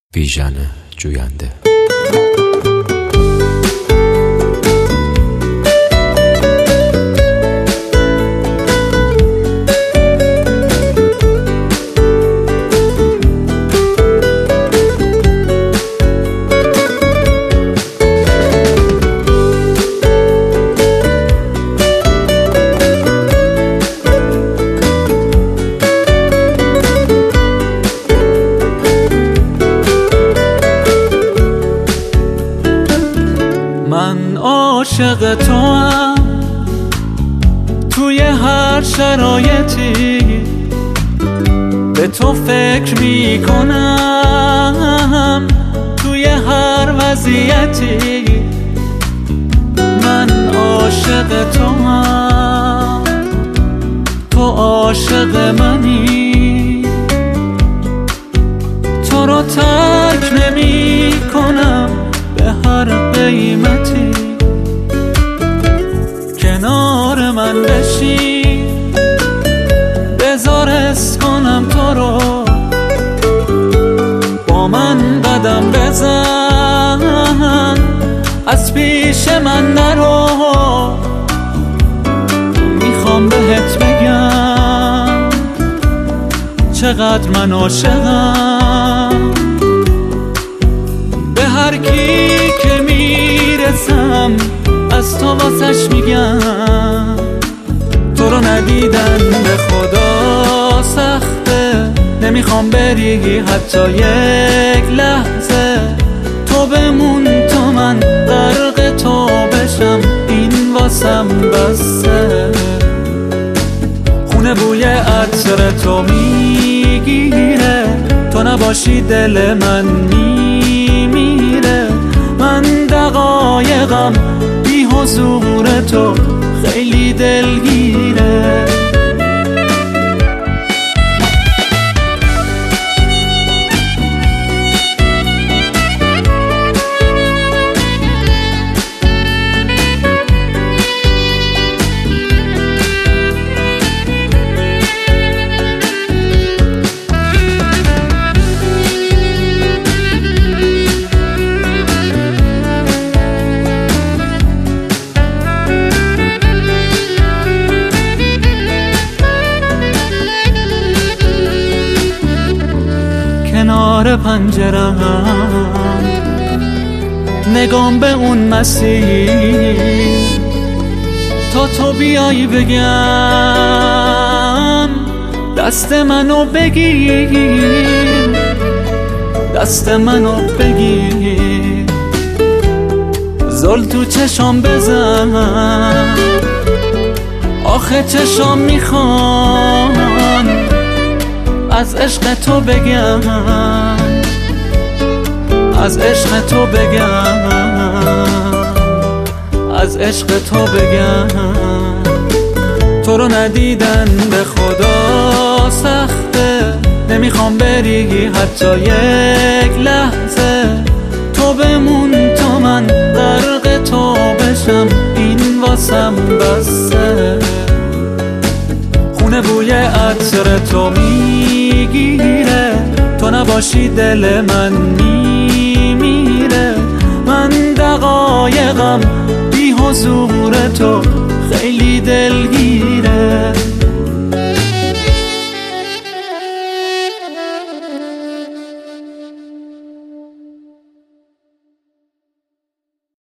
بیژن جوینده. من عاشق توام توی هر شرایطی، به تو فکر میکنم توی هر وضعیتی. من عاشق توام، تو عاشق منی، تو رو ترک نمی کنم به هر قیمتی. کنار من بشی بذار حس کنم تو رو، با من قدم بزن از پیش من نرو. میخوام بهت بگم چقدر من عاشقم، به هر کی که میرسم از تو واسش میگم. تو رو ندیدن به خدا سخته، نمیخوام بری حتی یک لحظه. تو بمون تا من غرق تو بشم، این واسم بسه. خونه بوی عطر تو میگیره، تو نباشی دل من میمیره. من دقایقم بی حضور تو خیلی دلگیره. کنار پنجره‌ام نگام به اون مسیر، تا تو بیایی بگم دست منو بگیر، دست منو بگیر. زل تو چشام بزن، آخه چشام میخوان از عشق تو بگم، از عشق تو بگم، از عشق تو بگم. تو رو ندیدن به خدا سخته، نمیخوام بری حتی یک لحظه. تو بمون تا من غرق تو بشم، این واسم بسه. خونه بوی عطر تو میگیره، تو نباشی دل من میمیره. من دقایقم بی حضور تو خیلی دلگیره.